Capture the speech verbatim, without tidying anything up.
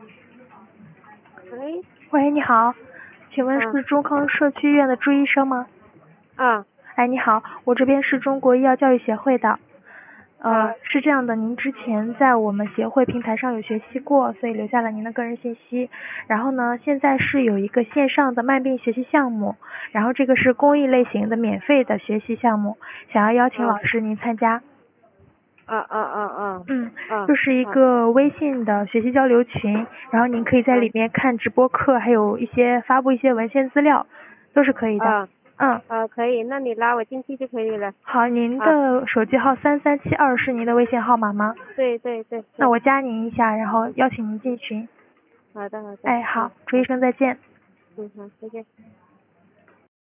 喂， 喂，你好，请问嗯是中康社区医院的朱医生吗？ 啊哎，你好，我这边是中国医药教育协会的。呃， 啊是这样的，您之前在我们协会平台上有学习过，所以留下了您的个人信息。然后呢，现在是有一个线上的慢病学习项目，然后这个是公益类型的免费的学习项目，想要邀请啊老师您参加。 啊啊啊啊嗯， 啊， 就是一个微信的学习交流群，然后您可以在里面看直播课，还有一些发布一些文献资料，都是可以的。 啊嗯， 啊可以，那你拉我进去就可以了。 好，您啊， 的手机号三三七二是您的微信号码吗？ 对对对对， 那我加您一下，然后邀请您进群。 好的好的。 哎，好， 嗯嗯朱医生再见。 嗯好，再见。